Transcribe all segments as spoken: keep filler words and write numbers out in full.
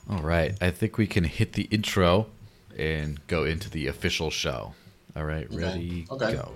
All right, I think we can hit the intro and go into the official show. All right, Okay. ready, Okay. go.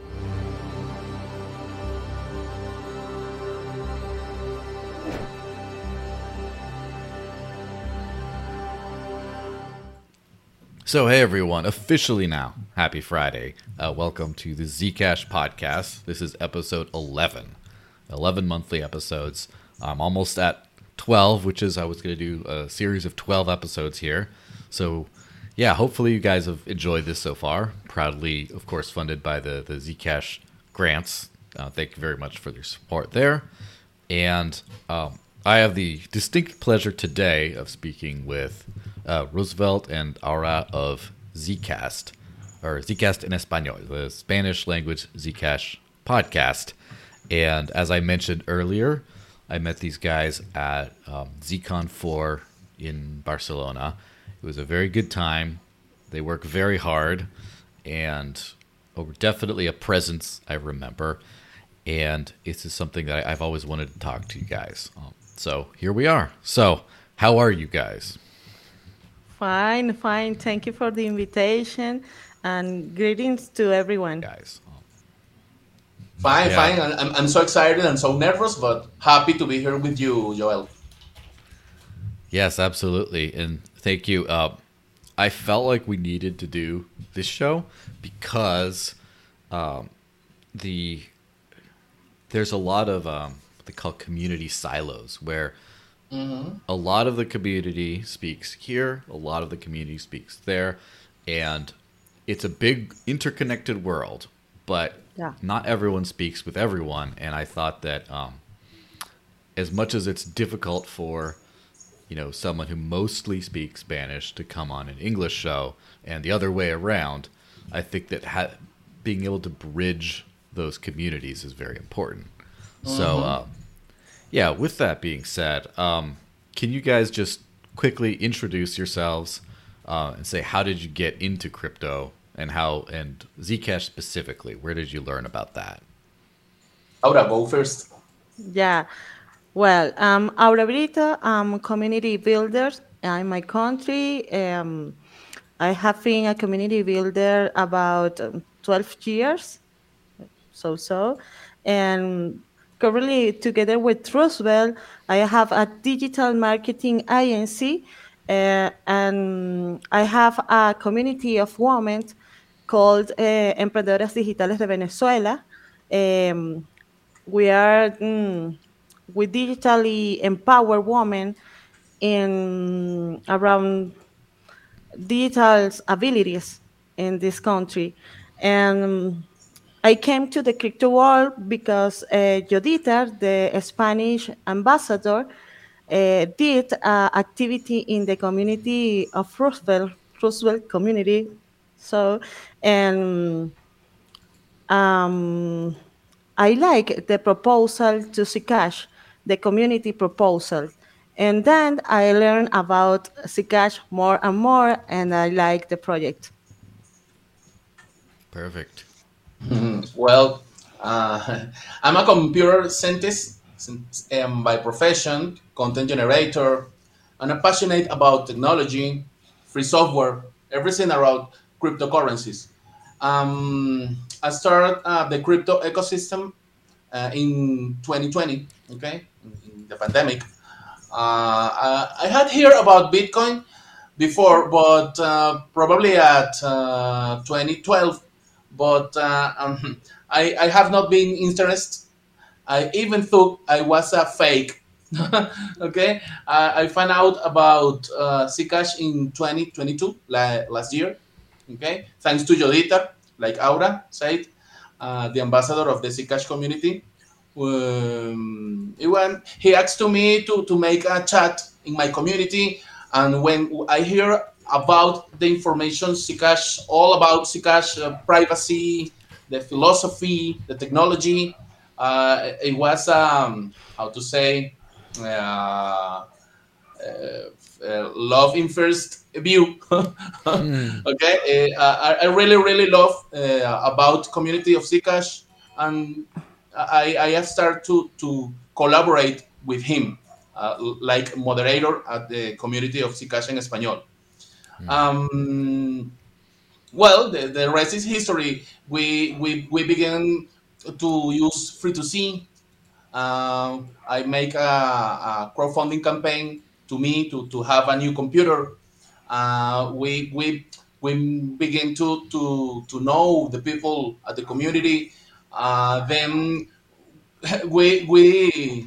So, hey everyone, officially now, happy Friday. Uh, welcome to the Zcash podcast. This is episode eleven. eleven monthly episodes. I'm almost at twelve, which is I was going to do a series of twelve episodes here. So, yeah, hopefully you guys have enjoyed this so far. Proudly, of course, funded by the, the Zcash grants. Uh, thank you very much for your support there. And um, I have the distinct pleasure today of speaking with uh, Roosevelt and Aura of Zcast, or Zcast en Español, the Spanish language Zcash podcast. And as I mentioned earlier, I met these guys at um, ZCon four in Barcelona. It was a very good time. They work very hard and were definitely a presence I remember. And this is something that I've always wanted to talk to you guys. Um, so here we are. So how are you guys? Fine, fine. Thank you for the invitation and greetings to everyone. Guys. Um, Fine, Yeah. fine. I'm, I'm I'm so excited and so nervous, but happy to be here with you, Joel. yes, absolutely. And thank you. Uh, I felt like we needed to do this show because um, the there's a lot of um, what they call community silos where Mm-hmm. a lot of the community speaks here, a lot of the community speaks there, and it's a big interconnected world, but Yeah. not everyone speaks with everyone. And I thought that um, as much as it's difficult for you know someone who mostly speaks Spanish to come on an English show and the other way around, I think that ha- being able to bridge those communities is very important. So, um, yeah, with that being said, um, can you guys just quickly introduce yourselves uh, and say how did you get into crypto and how and Zcash specifically? Where did you learn about that? Aura, go first. Yeah. Well, um, Aura Brito, I'm community builder in my country. Um, I have been a community builder about um, twelve years, so so. And currently, together with Roosevelt, I have a digital marketing agency, uh, and I have a community of women called uh, Emprendedoras Digitales de Venezuela. Um, we are mm, we digitally empower women in around digital abilities in this country. And I came to the crypto world because uh, Jodita, the Spanish ambassador, uh, did uh, activity in the community of Roosevelt, Roosevelt community. So, and um, I like the proposal to Zcash, the community proposal. And then I learned about Zcash more and more, and I like the project. Perfect. Well, uh, I'm a computer scientist um, by profession, content generator, and I'm passionate about technology, free software, everything around cryptocurrencies. Um, I started uh, the crypto ecosystem uh, in twenty twenty, okay, in, in the pandemic. Uh, I, I had heard about Bitcoin before, but uh, probably at uh, twenty twelve. But uh, um, I, I have not been interested. I even thought I was a fake. Okay, uh, I found out about uh, Zcash in twenty twenty-two, la- last year. Okay, thanks to Jodita, like Aura said, uh, the ambassador of the Zcash community. Um, he, went, he asked to me to, to make a chat in my community, and when I hear about the information Zcash, all about Zcash uh, privacy, the philosophy, the technology, uh, it was um, how to say uh, uh, love in first view. Hmm. Okay, uh, I, I really really love uh, about community of Zcash, and I I have started to to collaborate with him. uh, like moderator at the community of Zcash en Español. Um, well, the, the rest is history. We we, we began to use free to C. Uh, I make a, a crowdfunding campaign to me to, to have a new computer. Uh, we we we begin to, to to know the people at the community. Uh, then we we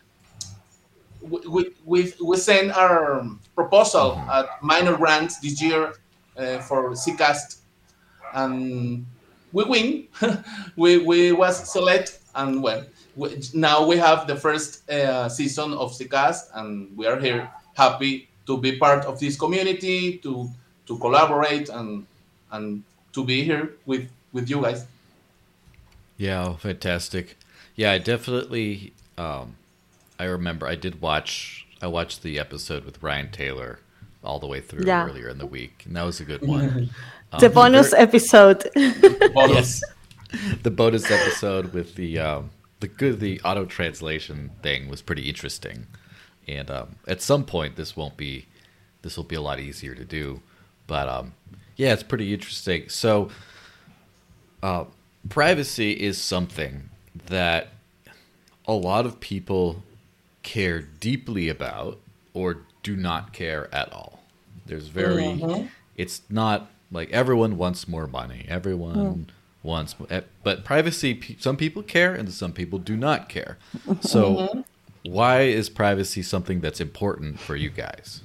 we, we, we send our proposal Mm-hmm. at minor grants this year uh, for Zcast, and we win. we we was select, and well, we, now we have the first uh, season of Zcast, and we are here happy to be part of this community, to to collaborate, and and to be here with with you guys. Yeah, fantastic. Yeah, I definitely. Um, I remember I did watch. I watched the episode with Ryan Taylor all the way through Yeah. earlier in the week, and that was a good one. Um, The bonus very- episode. Bonus. the bonus episode with the um, the good the auto translation thing was pretty interesting, and um, at some point this won't be this will be a lot easier to do, but um, yeah, it's pretty interesting. So, uh, privacy is something that a lot of people care deeply about or do not care at all. There's very, Mhm. it's not like everyone wants more money. Everyone wants, eh, but privacy, pe- some people care and some people do not care. So, why is privacy something that's important for you guys?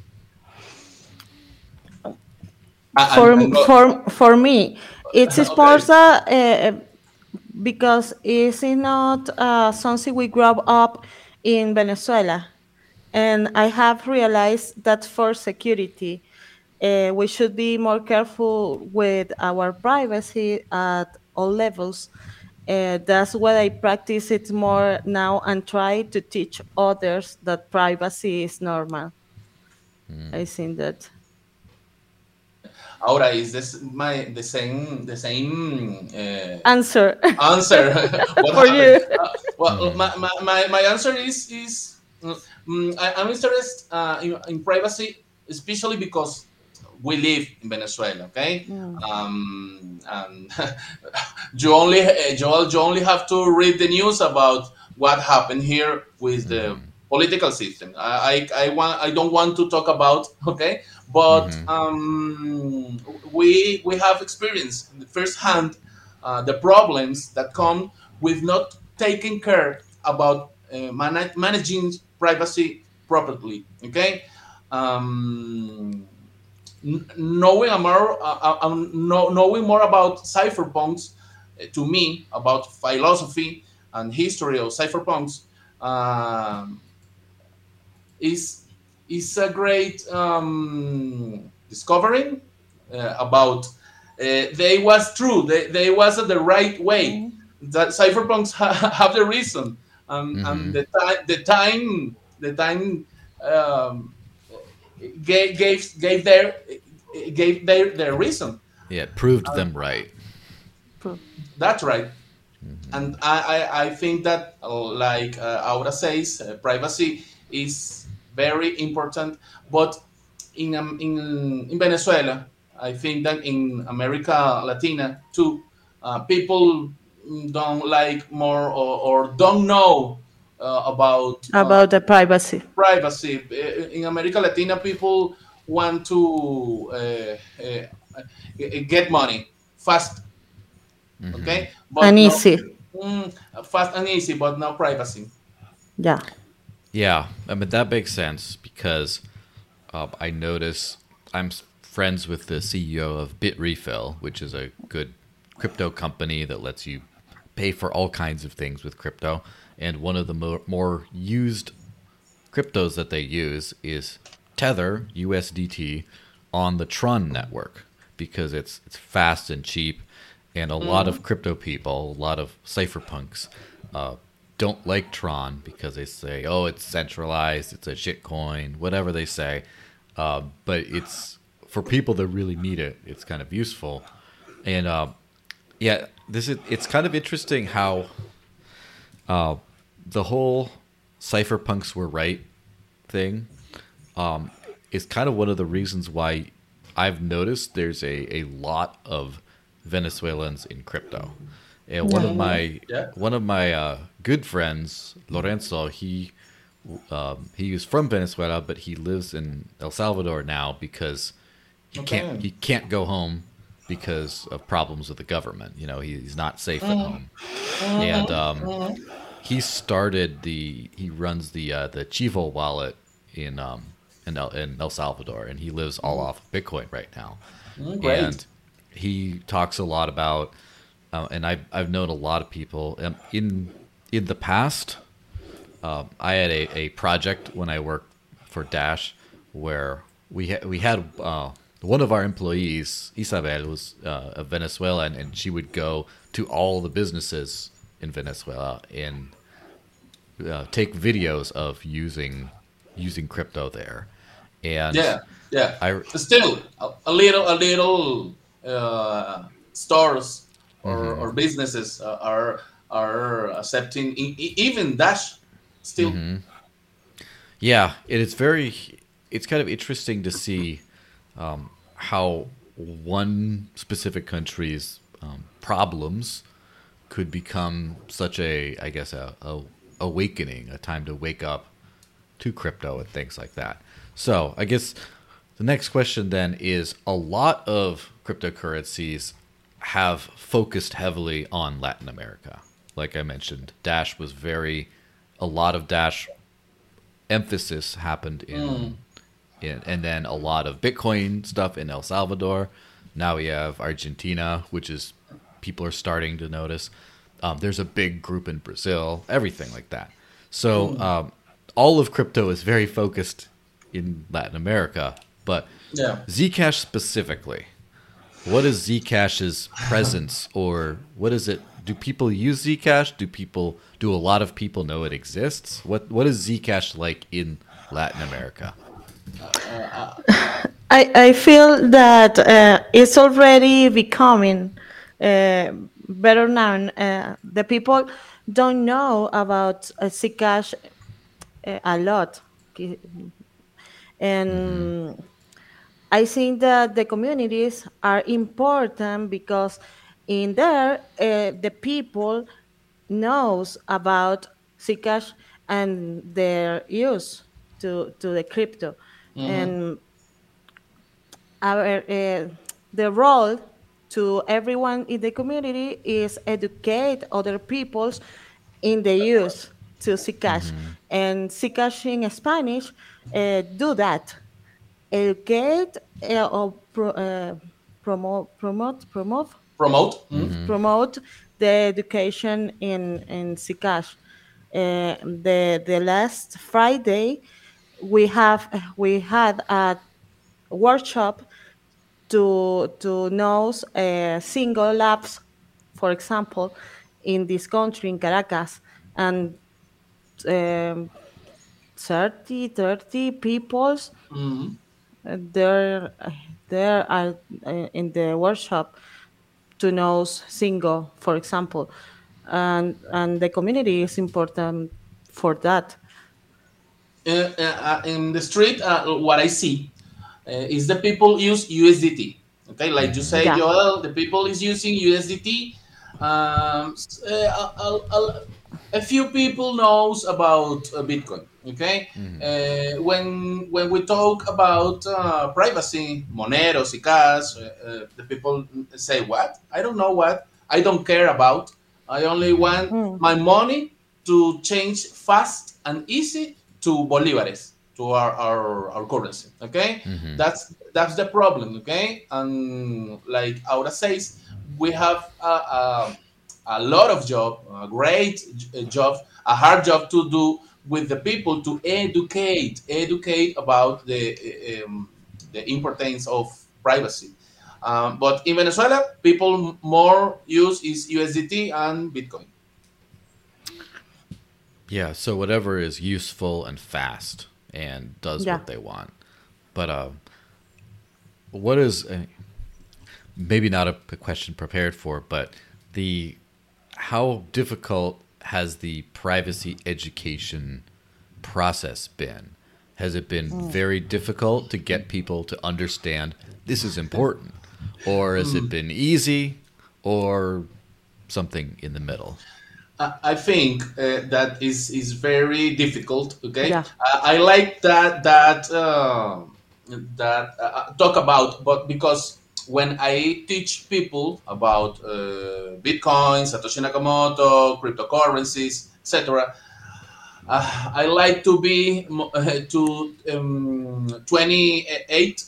And- for and go- for for me, it's Okay. important uh, because it's not uh, something we grew up in Venezuela, and I have realized that for security, uh, we should be more careful with our privacy at all levels. Uh, that's why I practice it more now and try to teach others that privacy is normal. I think that. Ahora, is this my the same the same uh, Answer. answer? What For you. happened? Uh, well, my, my, my, my answer is is mm, I, I'm interested uh, in, in privacy, especially because we live in Venezuela. Okay, um, and you only uh, you, you only have to read the news about what happened here with the political system. I, I, I want I don't want to talk about, okay, but Mhm. um, we we have experienced firsthand uh, the problems that come with not taking care about uh, mana- managing privacy properly. Okay, um, n- knowing more uh, uh, um, know, knowing more about cypherpunks uh, to me about philosophy and history of cypherpunks. Um, is is a great um, discovering uh, about uh, they was true they, they was the right way that cypherpunks ha- have the reason um, Mhm. and the time the time the time um, gave gave gave their gave their their reason. Yeah, it proved them right. That's right. And I, I, I think that, uh, like uh, Aura says, uh, privacy is very important. But in, um, in in Venezuela, I think that in America Latina too, uh, people don't like more or, or don't know uh, about uh, About the privacy. privacy. Uh, In America Latina, people want to uh, uh, uh, get money fast, okay, but And no- easy. Mm, fast and easy, but no privacy. Yeah. Yeah, I mean that makes sense because um, I notice I'm s- friends with the C E O of BitRefill, which is a good crypto company that lets you pay for all kinds of things with crypto. And one of the more, more used cryptos that they use is Tether U S D T on the Tron network because it's it's fast and cheap, and a lot of crypto people, a lot of cypherpunks, uh, don't like Tron because they say, oh, it's centralized, it's a shitcoin, whatever they say. Uh, but it's for people that really need it, it's kind of useful. And uh, yeah, this is it's kind of interesting how uh, the whole cypherpunks were right thing um, is kind of one of the reasons why I've noticed there's a, a lot of Venezuelans in crypto. And one of my Yeah. one of my uh, good friends, Lorenzo, he um, he is from Venezuela, but he lives in El Salvador now because he Okay. can't he can't go home because of problems with the government. You know, he, he's not safe at home, and um, he started the he runs the uh, the Chivo wallet in um in El, in El Salvador, and he lives all off of Bitcoin right now. Mm, great. And he talks a lot about, uh, and I've I've known a lot of people um, in in the past. Um, I had a, a project when I worked for Dash where we ha- we had uh, one of our employees, Isabel, was uh, a Venezuelan, and she would go to all the businesses in Venezuela and uh, take videos of using using crypto there. And Yeah, yeah. I Still, a, a little, a little uh, stores or, Mm-hmm. or businesses uh, are are accepting e- e- even Dash. Still, Mm-hmm. Yeah, it is very. It's kind of interesting to see um, how one specific country's um, problems could become such a, I guess, a, a awakening, a time to wake up to crypto and things like that. So, I guess the next question then is: a lot of cryptocurrencies have focused heavily on Latin America. Like I mentioned, Dash was very. A lot of Dash emphasis happened in, in, and then a lot of Bitcoin stuff in El Salvador. Now we have Argentina, which is people are starting to notice. Um, there's a big group in Brazil, everything like that. So um, all of crypto is very focused in Latin America, but yeah. Zcash specifically, what is Zcash's presence, or what is it? Do people use Zcash? Do people do a lot of people know it exists? What what is Zcash like in Latin America? I, I feel that uh, it's already becoming uh, better known. Uh, the people don't know about uh, Zcash uh, a lot. And I think that the communities are important because in there uh, the people knows about Zcash and their use to, to the crypto. And our uh, the role to everyone in the community is educate other peoples in the use to Zcash. And Zcash in Spanish uh, do that. Educate uh, or pro, uh, promote, promote, promote, Promote. Mm. promote the education in in Zcash. Uh, the the last Friday we have we had a workshop to to know uh, single labs, for example, in this country in Caracas, and um, thirty, thirty peoples Mm. uh, there there are uh, in the workshop to know single, for example, and and the community is important for that. Uh, uh, uh, in the street, uh, what I see uh, is the people use U S D T. Okay, like you say, Yeah. Joel, the people is using U S D T. Um, s- uh, a, a, a few people knows about uh, Bitcoin. Okay, uh, when when we talk about uh, privacy, Monero, Zcash, uh, uh, the people say, "What? I don't know what. I don't care about. I only want Mm. my money to change fast and easy to bolivares, to our, our, our currency." Okay, that's that's the problem. Okay, and like Aura says, we have a, a, a lot of job, a great j- job, a hard job to do with the people to educate educate about the um, the importance of privacy. Um, but in Venezuela, people more use is U S D T and Bitcoin. Yeah, so whatever is useful and fast and does Yeah. what they want. But uh, what is uh, maybe not a p- question prepared for, but the how difficult has the privacy education process been? Has it been very difficult to get people to understand this is important? Or has it been easy, or something in the middle? I I think uh, that is is very difficult. Okay, Yeah. I, I like that that uh, that uh, talk about, but because when I teach people about uh, Bitcoin, Satoshi Nakamoto, cryptocurrencies, et cetera, uh, I like to be mo- uh, to um, twenty-eight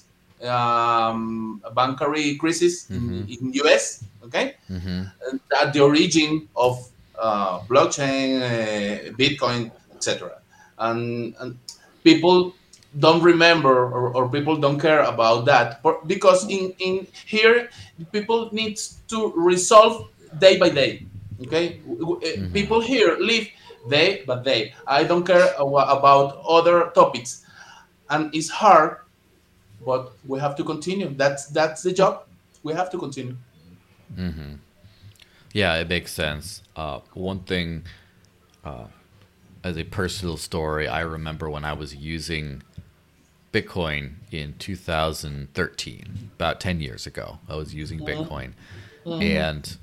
um, bankary crisis in, in U S. Okay, Mm-hmm. at the origin of uh, blockchain, uh, Bitcoin, et cetera. And, and people don't remember, or, or people don't care about that, but because in, in here people need to resolve day by day. Okay, W- w- uh, Mm-hmm. people here live day by day. I don't care awa- about other topics, and it's hard, but we have to continue. That's that's the job. We have to continue. Mm-hmm. Yeah, it makes sense. Uh, one thing, as a personal story, I remember when I was using Bitcoin in two thousand thirteen, about ten years ago. I was using Bitcoin. And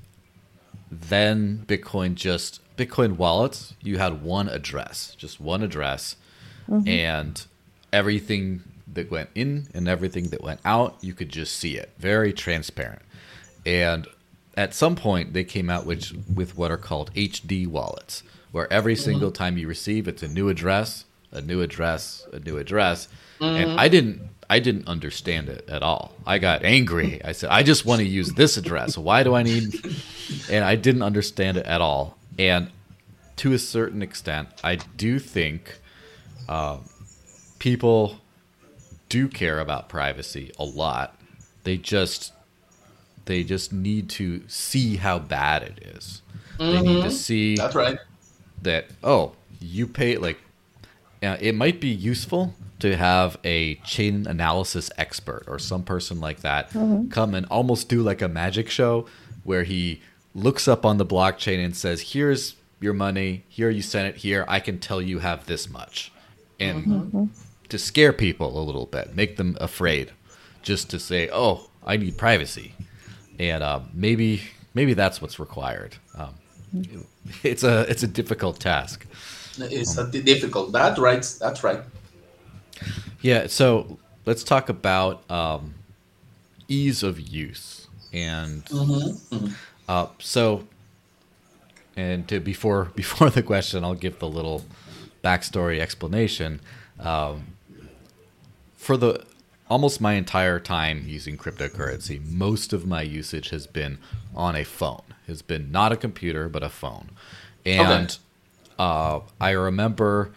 then Bitcoin just, Bitcoin wallets, you had one address, just one address. And everything that went in and everything that went out, you could just see it. Very transparent. And at some point, they came out with, with what are called H D wallets, where every single time you receive, it's a new address, a new address, a new address. And I didn't, I didn't understand it at all. I got angry. I said, I just want to use this address. Why do I need? And I didn't understand it at all. And to a certain extent, I do think uh, people do care about privacy a lot. They just they just need to see how bad it is. They need to see That's right. that, oh, you pay, like, uh, it might be useful to have a chain analysis expert or some person like that come and almost do like a magic show where he looks up on the blockchain and says, here's your money, here you sent it, here I can tell you have this much. And to scare people a little bit, make them afraid, just to say, oh, I need privacy. And uh, maybe maybe that's what's required. Um, it's a it's a difficult task. It's uh, difficult. That's right. That's right. Yeah, so let's talk about um, ease of use. And uh, so, and to, before before the question, I'll give the little backstory explanation. Um, for the almost my entire time using cryptocurrency, most of my usage has been on a phone. Has been not a computer, but a phone. And Okay. uh, I remember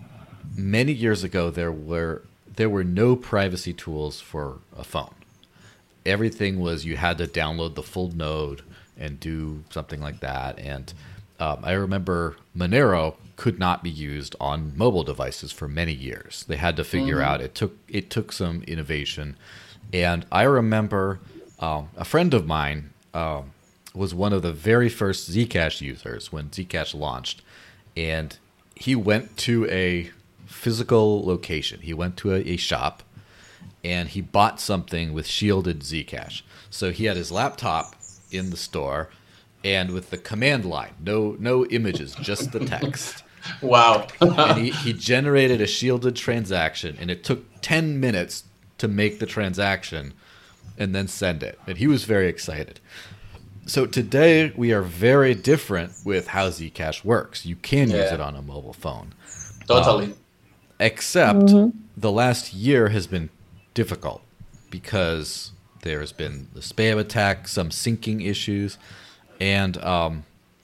many years ago there were there were no privacy tools for a phone. Everything was you had to download the full node and do something like that. And um, I remember Monero could not be used on mobile devices for many years. They had to figure out it took it took some innovation. And I remember um, a friend of mine um, was one of the very first Zcash users when Zcash launched, and he went to a physical location. He went to a, a shop, and he bought something with shielded Zcash. So he had his laptop in the store, and with the command line, no no images, just the text. Wow. And he, he generated a shielded transaction, and it took ten minutes to make the transaction and then send it. And he was very excited. So today we are very different with how Zcash works. You can use Yeah. it on a mobile phone. Totally. Except the last year has been difficult because there's been the spam attack, some syncing issues, and um,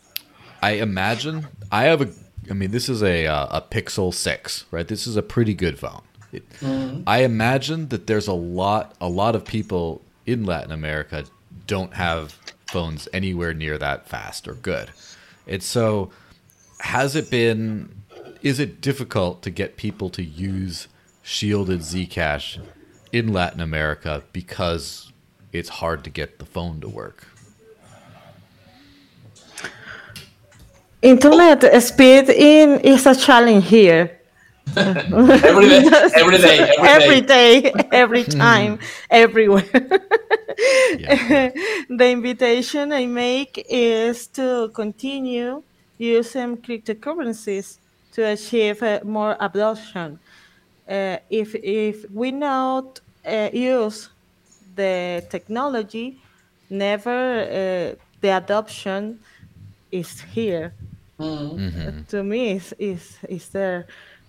I imagine I have a. I mean, this is a uh, a Pixel six, right? This is a pretty good phone. It, I imagine that there's a lot a lot of people in Latin America don't have phones anywhere near that fast or good, and so has it been? Is it difficult to get people to use shielded Zcash in Latin America because it's hard to get the phone to work? Internet speed in is a challenge here every day, every day, every every day. day, every time, everywhere. Yeah. The invitation I make is to continue using cryptocurrencies to achieve uh, more adoption. Uh, if if we not uh, use the technology, never uh, the adoption is here. Mm. Uh, to me, is is is there?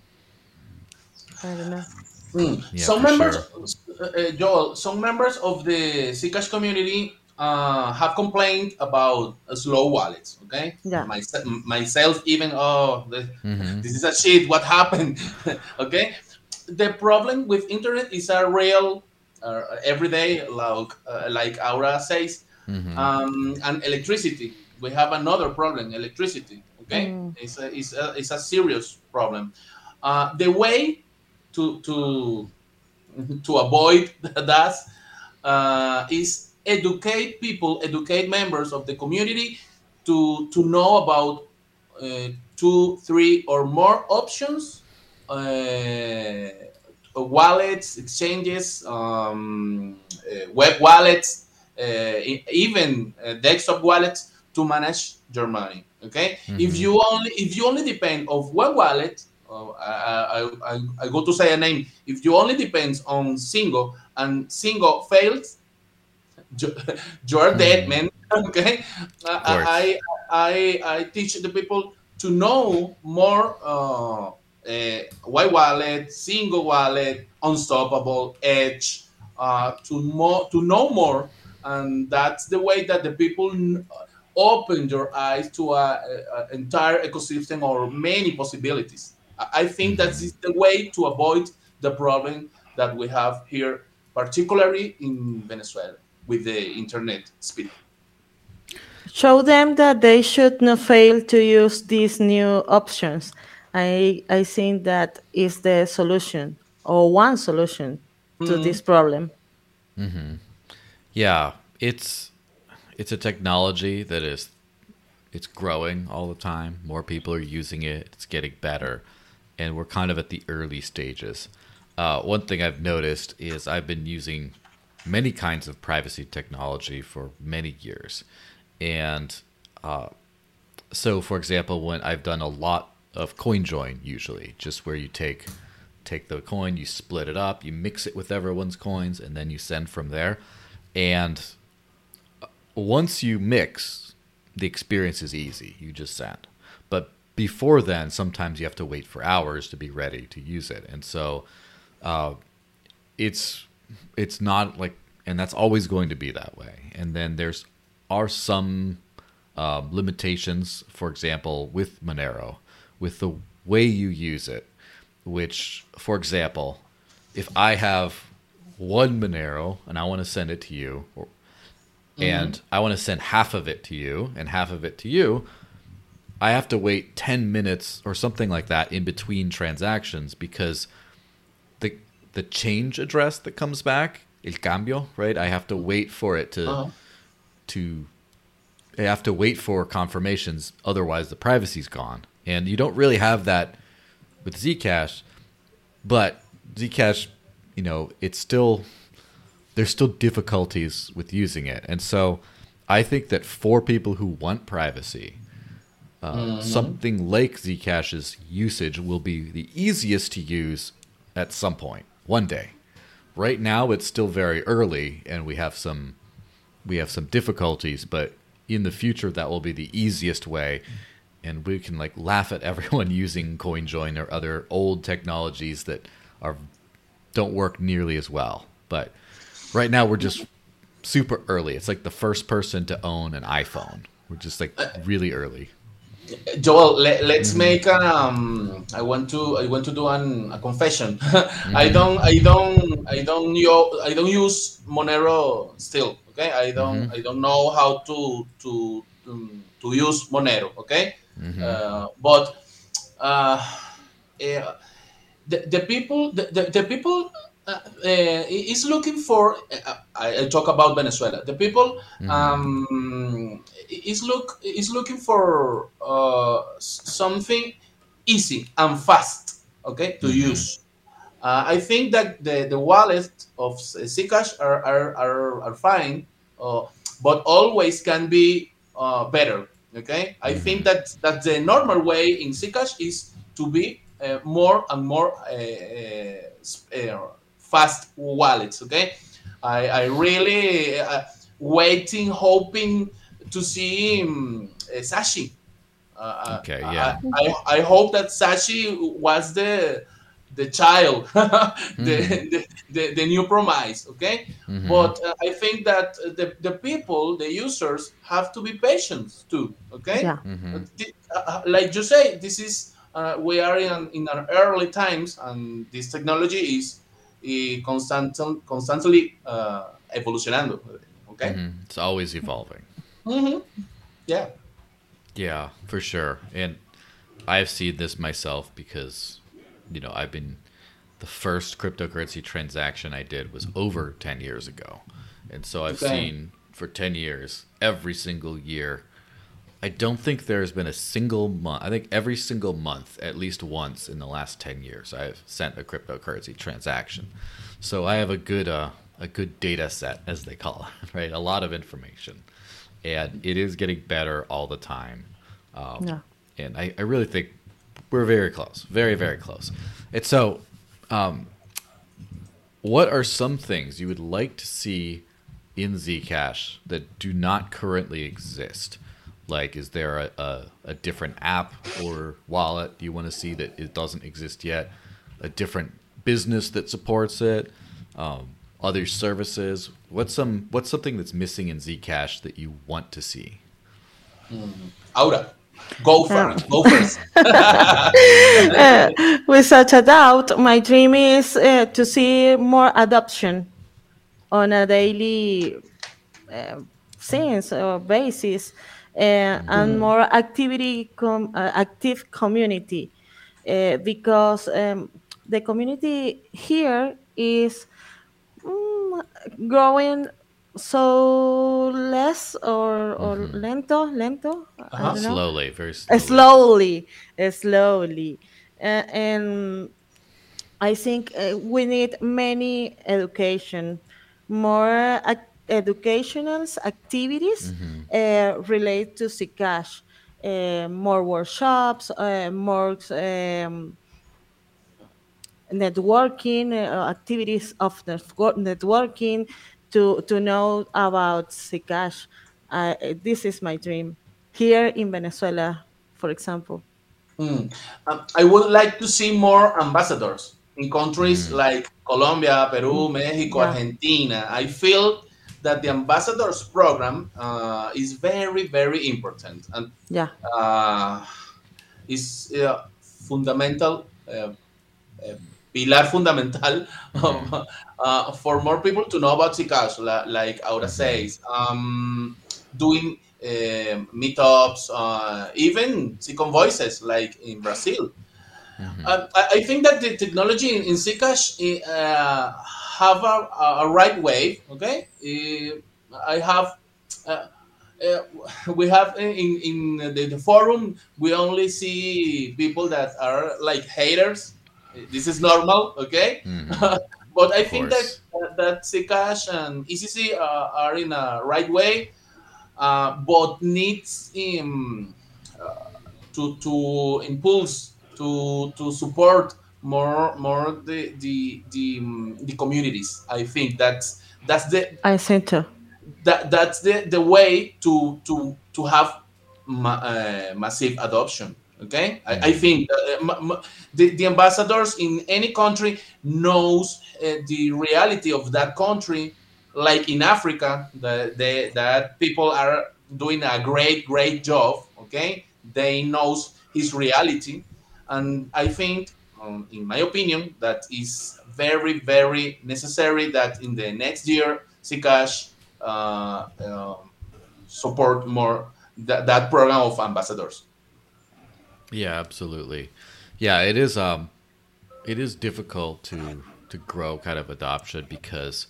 I don't know. Mm. Yeah, Some for members, sure. uh, uh, Joel, some members of the Zcash community uh, have complained about uh, slow wallets. Okay, Yeah. My, myself even. Oh, the, Hmm. this is a shit. What happened? Okay, the problem with internet is a real, uh, everyday, like uh, like Aura says, Hmm. um, and electricity. We have another problem, electricity. Okay, Mm. it's a, it's a, it's a serious problem. Uh, the way to to to avoid that uh, is educate people, educate members of the community to to know about uh, two, three, or more options, uh, wallets, exchanges, um, uh, web wallets, uh, e- even uh, desktop wallets to manage your money. Okay, if Hmm. you only if you only depend of web wallet, uh, I, I, I, I go to say a name. If you only depends on single and single fails, you- you're dead, Hmm. man. Okay, Of course. I I I, I teach the people to know more. Uh, uh, white wallet, single wallet, unstoppable, edge, uh, to more to know more, and that's the way that the people n- open your eyes to a, a- a entire ecosystem or many possibilities. I I think that Hmm. is the way to avoid the problem that we have here, particularly in Venezuela with the internet speed. Show them that they should not fail to use these new options. I I think that is the solution or one solution to Mm, this problem. Yeah, it's it's a technology that is it's growing all the time. More people are using it. It's getting better, and we're kind of at the early stages. Uh, one thing I've noticed is I've been using many kinds of privacy technology for many years, and so, for example, when I've done a lot of coin join, usually just where you take take the coin, you split it up, you mix it with everyone's coins, and then you send from there. And once you mix, the experience is easy. You just send. But before then, sometimes you have to wait for hours to be ready to use it, and so it's it's not like, and that's always going to be that way. And then there's are some um, limitations, for example, with Monero, with the way you use it, which, for example, if I have one Monero and I want to send it to you, or, mhm. and I want to send half of it to you and half of it to you, I have to wait ten minutes or something like that in between transactions because the the change address that comes back, el cambio, right? I have to wait for it to Uh-huh. to I have to wait for confirmations, otherwise the privacy's gone. And you don't really have that with Zcash, but Zcash, you know, it's still there's still difficulties with using it. And so I think that for people who want privacy, uh, Mhm. something like Zcash's usage will be the easiest to use at some point, one day. Right now, it's still very early, and we have some we have some difficulties, but in the future, that will be the easiest way, and we can like laugh at everyone using CoinJoin or other old technologies that are don't work nearly as well. But right now, we're just super early. It's like the first person to own an iPhone. We're just like really early. Joel, let, let's Hmm. make um. I want to I want to do an, a confession. I Hmm. don't I don't I don't yo I don't use Monero still. Okay, I don't Hmm. I don't know how to to to, to use Monero. Okay, Hmm. uh, but uh, eh, the, the people the, the, the people uh, uh, is looking for uh, I, I talk about Venezuela. The people Hmm. um, is look is looking for uh, something easy and fast. okay, to Mm-hmm. use. Uh, I think that the, the wallet of Zcash are, are, are, are fine, uh, but always can be uh, better. Okay, I think Mm-hmm. that that the normal way in Zcash is to be uh, more and more uh, uh, s- uh, fast wallets. Okay, I, I really uh, waiting, hoping to see um, uh, Sashi. Uh, Okay. I, Yeah. I I hope that Sashi was the the child, Mm-hmm. the, the, the the new promise. Okay, Mm-hmm. but uh, I think that the the people, the users, have to be patient too. Okay, Yeah. Uh, Mm-hmm. thi- uh, uh, like you say, this is uh, we are in in our early times, and this technology is uh, constant constantly uh, evolucionando. Okay. Mm-hmm. It's always evolving. Hmm. Yeah. Yeah, for sure. And I've seen this myself because, you know, I've been the first cryptocurrency transaction I did was over ten years ago. And so I've Okay. seen for ten years, every single year, I don't think there's been a single month. I think every single month, at least once in the last ten years, I've sent a cryptocurrency transaction. So I have a good uh, a good data set, as they call it, right? A lot of information, and it is getting better all the time. Um, Yeah. and I, I really think we're very close, very very close. And so, what are some things you would like to see in Zcash that do not currently exist? Like, is there a, a, a different app or wallet you want to see that it doesn't exist yet? A different business that supports it? Um, other services? What's some what's something that's missing in Zcash that you want to see? Aura, go for Yeah. it. Go first. Uh, with such a doubt, my dream is uh, to see more adoption on a daily uh, sense or basis, uh, and more activity, com- uh, active community, uh, because um, the community here is mm, growing so less or or lento, lento. I Uh-huh. don't know, Slowly, very uh, slowly. slowly, uh, slowly, uh, and I think uh, we need many education, more ac- educational activities uh, related to Zcash, uh, more workshops, uh, more um, networking uh, activities of network- networking to to know about Zcash. Uh, this is my dream here in Venezuela, for example. Mm. Um, I would like to see more ambassadors in countries Mm, like Colombia, Mm, Peru, Mexico, yeah, Argentina. I feel that the ambassadors program uh, is very, very important and yeah, uh, is uh, fundamental, uh, uh, pilar fundamental of, uh, for more people to know about Zcash, la- like Aura says. Um, doing uh, meetups, uh, even Zcon Voices, like in Brazil. Um, I, I think that the technology in, in Zcash uh, have a, a right way. Okay, Uh, I have. Uh, uh, we have in in the, the forum we only see people that are like haters. This is normal, okay. But I of think that course. that Zcash and E C C uh, are in a right way, uh, but needs um, to to impulse to to support more more the the the, um, the communities. I think that's that's the I think too. that that's the, the way to to to have ma- uh, massive adoption. Okay, I, I think uh, ma- ma- the, the ambassadors in any country knows uh, the reality of that country. Like in Africa, the, the that people are doing a great great job. Okay, they knows his reality, and I think, um, in my opinion, that is very very necessary that in the next year Zcash uh, um, support more that, that program of ambassadors. Yeah, absolutely. Yeah, it is. Um, it is difficult to to grow kind of adoption because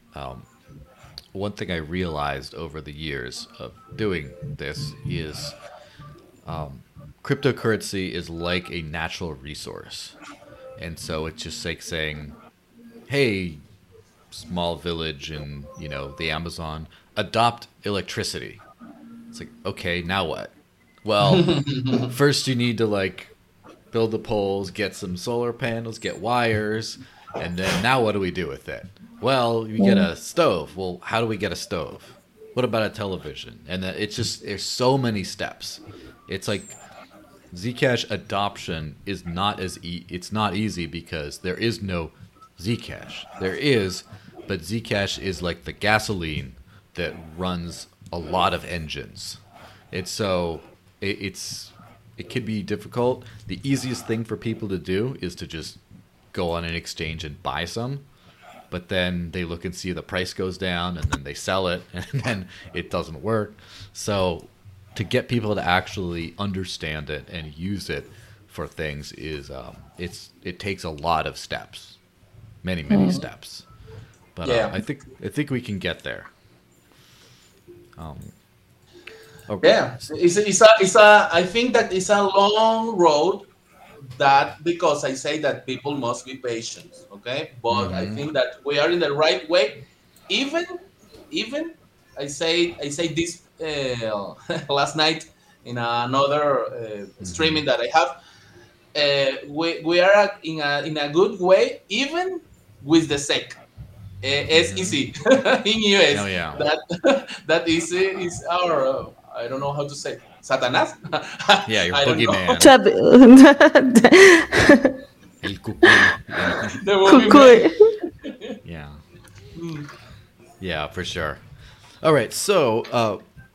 one thing I realized over the years of doing this is cryptocurrency is like a natural resource. And so it's just like saying, hey, small village in, you know, the Amazon, adopt electricity. It's like, okay, now what? Well, first you need to like build the poles, get some solar panels, get wires, and then now what do we do with it? Well, you get a stove. Well, how do we get a stove? What about a television? And then it's just there's so many steps. It's like Zcash adoption is not as e- it's not easy because there is no Zcash. There is, but Zcash is like the gasoline that runs a lot of engines. It's so it, it's it could be difficult. The easiest thing for people to do is to just go on an exchange and buy some, but then they look and see the price goes down and then they sell it and then it doesn't work. So to get people to actually understand it and use it for things is um, it's it takes a lot of steps, many many mm. steps. But yeah. uh, I think I think we can get there. Um, okay. Yeah, it's, it's a it's a I think that it's a long road. That because I say that people must be patient, okay? But mm-hmm. I think that we are in the right way. Even, even I say I say this uh, last night in another uh, mm-hmm. streaming that I have. Uh, we we are in a in a good way, even with the S E C. Uh, S E C mm-hmm. in U S. Oh, yeah. That that is is our uh, I don't know how to say. Satanás? Yeah, your boogeyman. El cucuy. Yeah. Yeah, for sure. All right, so uh,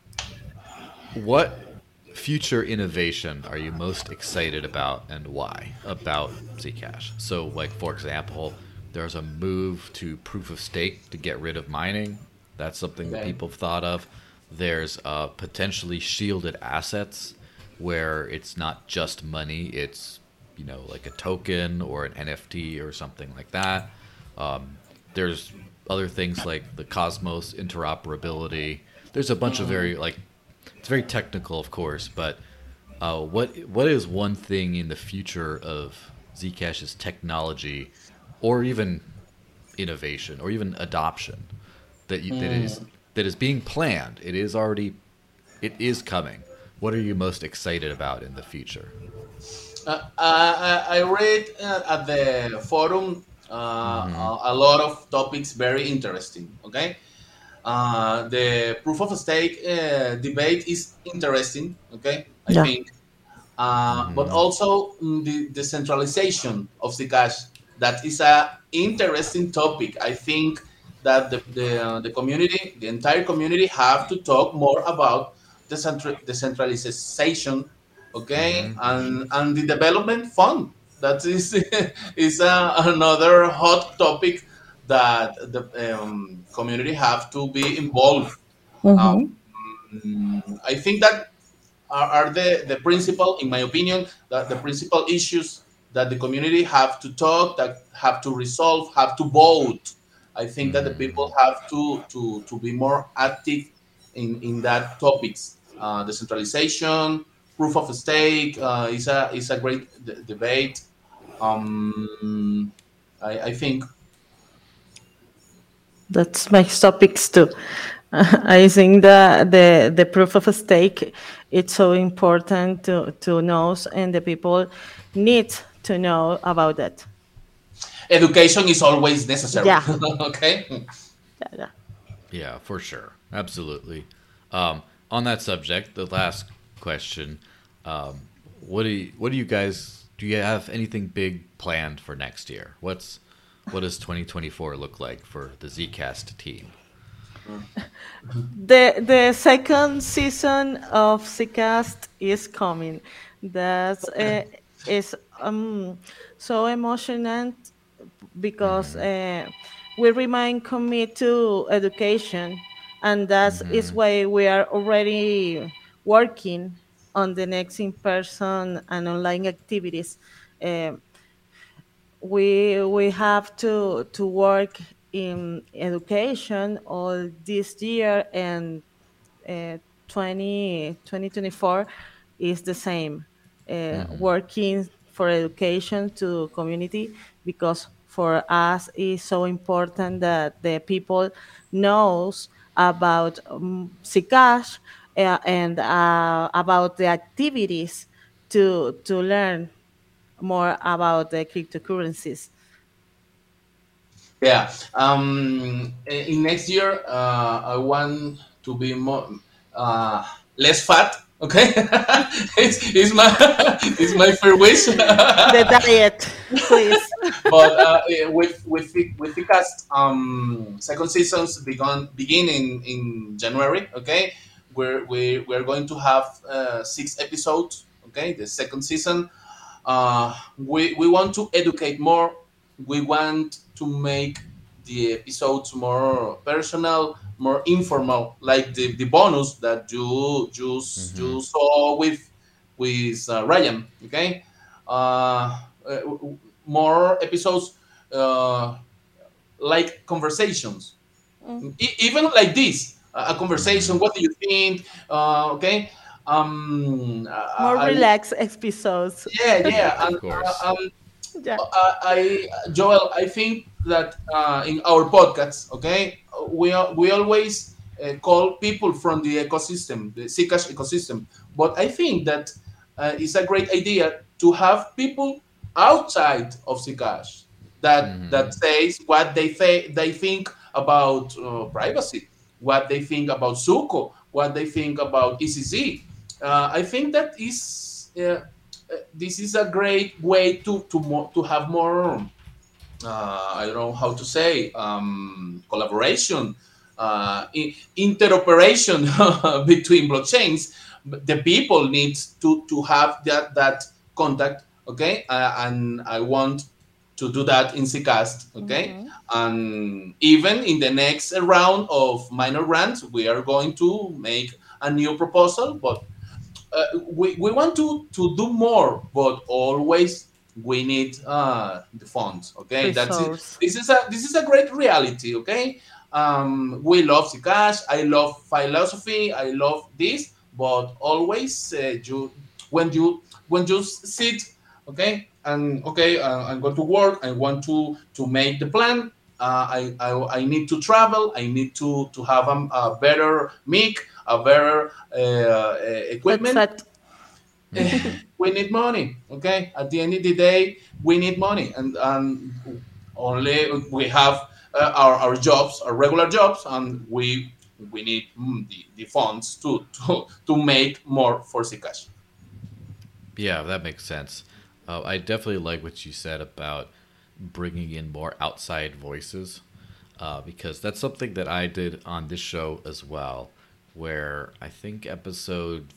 what future innovation are you most excited about and why about Zcash? So, like, for example, there's a move to proof of stake to get rid of mining. That's something okay. that people have thought of. There's uh, potentially shielded assets where it's not just money, it's, you know, like a token or an N F T or something like that. Um, there's other things like the Cosmos interoperability. There's a bunch of very, like, it's very technical, of course, but uh, what what is one thing in the future of Zcash's technology or even innovation or even adoption that you, that is that is being planned? It is already, it is coming. What are you most excited about in the future? Uh, I, I read uh, at the forum uh, mm-hmm. a, a lot of topics very interesting. Okay, uh, the proof of stake uh, debate is interesting. Okay, I yeah. think, uh, mm-hmm. but also the decentralization of Zcash. That is a interesting topic. I think that the the, uh, the community, the entire community, have to talk more about the centra- decentralization, okay, mm-hmm. and and the development fund. That is is uh, another hot topic that the um, community have to be involved. Mm-hmm. Um, I think that are, are the the principal, in my opinion, that the principal issues that the community have to talk, that have to resolve, have to vote. I think that the people have to to, to be more active in, in that topics. Uh, decentralization, proof of stake uh, is a is a great d- debate. Um, I, I think that's my topics too. I think that the the proof of stake it's so important to to know, and the people need to know about that. Education is always necessary. Yeah. Okay. Yeah, yeah. Yeah, for sure. Absolutely. Um, on that subject, the last question: um, What do you, what do you guys do? You have anything big planned for next year? What's what does twenty twenty-four look like for the Zcast team? The the second season of Zcast is coming. That's uh, is um so emotional. Because uh, we remain committed to education, and that mm-hmm. is why we are already working on the next in-person and online activities. Uh, we we have to to work in education all this year, and uh, twenty twenty twenty-four is the same. Uh, mm-hmm. Working for education to community, because for us it's so important that the people knows about um, Zcash, uh, and uh, about the activities to to learn more about the cryptocurrencies. Yeah. Um, in next year, uh, I want to be more uh, less fat. Okay, it's, it's my it's my fair wish. The diet, please. But uh, eh, with with the, with the cast, um, second seasons begun begin in, in January. Okay, we're we we're going to have uh, six episodes. Okay, the second season. Uh, we we want to educate more. We want to make the episodes more personal, more informal, like the, the bonus that you you, Hmm. you saw with with uh, Ryan. Okay, uh, uh, more episodes uh, like conversations, Mm. e- even like this, a a conversation. Hmm. What do you think? Uh, okay, um, More I, I relaxed episodes. yeah, Yeah, yeah, and of uh, course. um, Yeah. uh, I, Joel, I think that uh, in our podcasts, okay, we are, we always uh, call people from the ecosystem, the Zcash ecosystem. But I think that uh, it's a great idea to have people outside of Zcash that Hmm. that says what they th- they think about uh, privacy, what they think about Suco, what they think about E C Z. Uh, I think that is. Uh, uh, this is a great way to to more, to have more uh, I don't know how to say um, collaboration, uh, i- interoperation between blockchains. But the people need to to have that that contact. Okay, uh, and I want to do that in Zcast. Okay, Hmm. and even in the next round of minor grants, we are going to make a new proposal, but uh, we, we want to to do more, but always we need uh, the funds. Okay, that's it. Resource. This is a this is a great reality. Okay, um, we love Zcash. I love philosophy. I love this, but always uh, you when you when you sit, okay, and okay, uh, I'm going to work. I want to to make the plan. Uh, I, I I need to travel. I need to to have a, a better mic, a better uh, uh, equipment. Exact. Hmm. We need money. Okay, at the end of the day, we need money, and and only we have uh, our, our jobs, our regular jobs, and we we need mm, the, the funds to, to to make more for Zcash. Yeah, that makes sense. Uh, I definitely like what you said about bringing in more outside voices, uh, because that's something that I did on this show as well. Where I think episode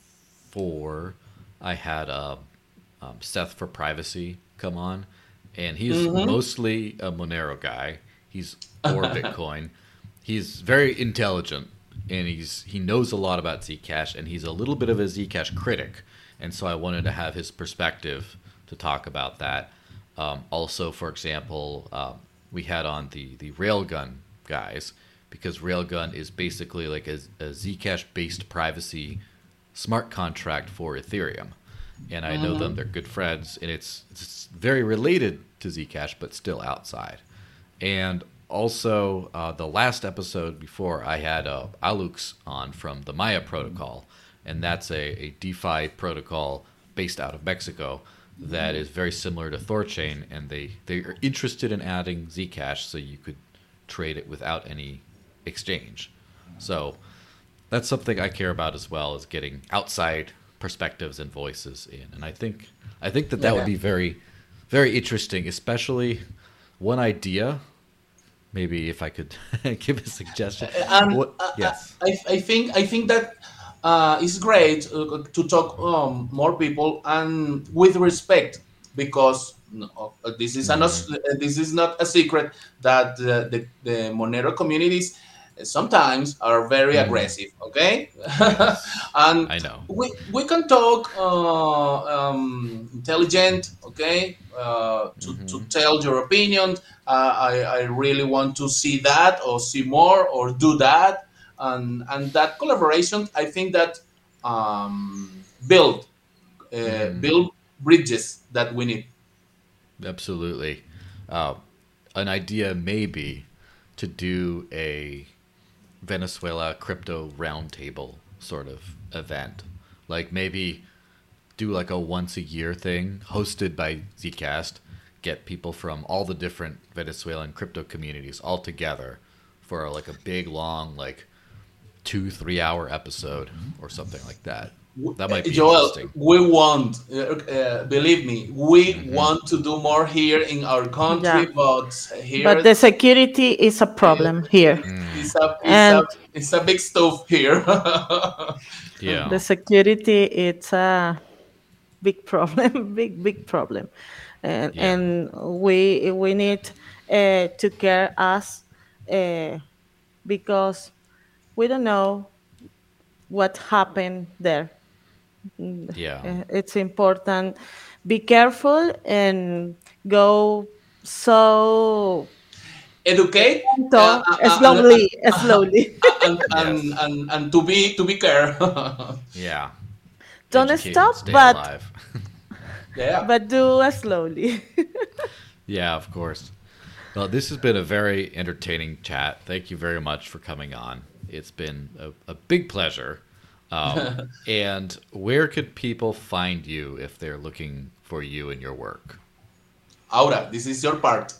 four, I had uh, um, Seth for Privacy come on, and he's Mm-hmm. mostly a Monero guy. He's or Bitcoin. He's very intelligent, and he's he knows a lot about Zcash, and he's a little bit of a Zcash critic. And so I wanted to have his perspective to talk about that. Um, also, for example, um, we had on the the Railgun guys, because Railgun is basically like a, a Zcash based privacy smart contract for Ethereum, and I know them; Mm-hmm. they're good friends, and it's it's very related to Zcash, but still outside. And also, uh, the last episode before, I had uh, Alux on from the Maya protocol, and that's a, a DeFi protocol based out of Mexico that is very similar to Thorchain, and they, they are interested in adding Zcash so you could trade it without any exchange. So that's something I care about as well, is getting outside perspectives and voices in. And I think I think that that would Yeah. be very very interesting, especially one idea. Maybe if I could give a suggestion. And What? uh, uh, Yes. I, I think I think that uh, it's great uh, to talk um, more people and with respect, because no, uh, this is not Hmm. this is not a secret that uh, the the Monero communities sometimes are very Hmm. aggressive. Okay, Yes. and I know. we we can talk uh, um, intelligent. Okay, uh, to to Hmm. tell your opinion. uh, I, I really want to see that or see more or do that, and and that collaboration, I think that um, build uh, Hmm. build. bridges that we need. Absolutely. Uh, an idea maybe to do a Venezuela crypto roundtable sort of event. Like maybe do like a once a year thing hosted by Zcast, get people from all the different Venezuelan crypto communities all together for like a big long like two, three hour episode or something like that. That might be Joel, interesting. we want, uh, uh, believe me, we Mhm. want to do more here in our country, Yeah. but here But the security is a problem here. it's a, it's And a, it's a big stove here. Yeah. the security, it's a big problem, big, big problem. And, Yeah. and we we need uh, to care us uh, because we don't know what happened there. Yeah. Uh, It's important. Be careful and go so Educate uh, so uh, uh, slowly, slowly. and, and, Yes. and, and to be to be care. Yeah. Don't Educate and stop, stay but alive. Yeah. but do it slowly. Yeah, of course. Well, this has been a very entertaining chat. Thank you very much for coming on. It's been a, a big pleasure. Um, and where could people find you if they're looking for you and your work? Aura, this is your part.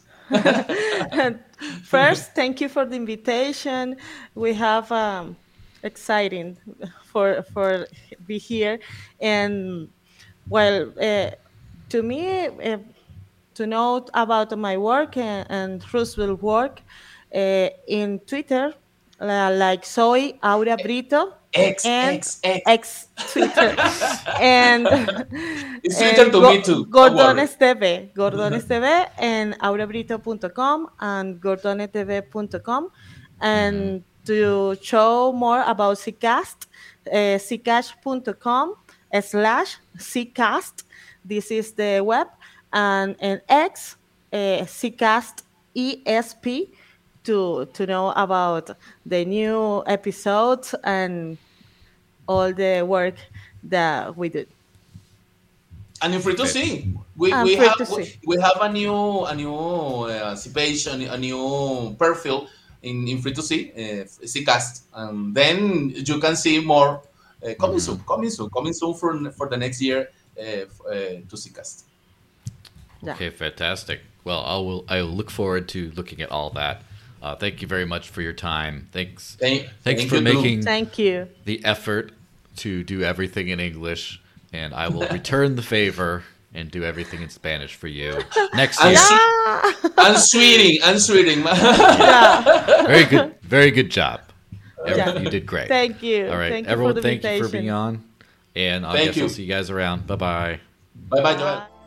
First, thank you for the invitation. We have um, exciting for for be here, and well, uh, to me, uh, to know about my work and, and Roosevelt work uh, in Twitter, uh, like soy Aura Brito X, and X, X. X Twitter and It's Twitter and to Go- me too. Don't worry. Gordones T V, Gordones T V and aura brito dot com and gordones t v dot com, and to show more about Zcast, uh, zcash dot com slash Zcast. This is the web, and and X uh, Zcast E S P to to know about the new episodes and all the work that we do. And in free to see, we, And we free have to we, see. we have a new a new uh, page, a new, a new profile in, in free to see, uh, Zcast, and then you can see more uh, coming soon, coming soon, coming soon for for the next year uh, f- uh, to Zcast. Yeah. Okay, fantastic. Well, I will. I will look forward to looking at all that. Uh, thank you very much for your time. Thanks. Thank, Thanks thank for you too. making Thank you. the effort to do everything in English, and I will return the favor and do everything in Spanish for you next And year. so- Ah, I'm sweeting, I'm sweeting. yeah. Very good. Very good job. Every- Yeah. You did great. Thank you. All right, Thank you everyone. for the Thank you for being invitation. on, and I Thank guess you. I'll see you guys around. Bye bye. Bye bye, Joel. Bye.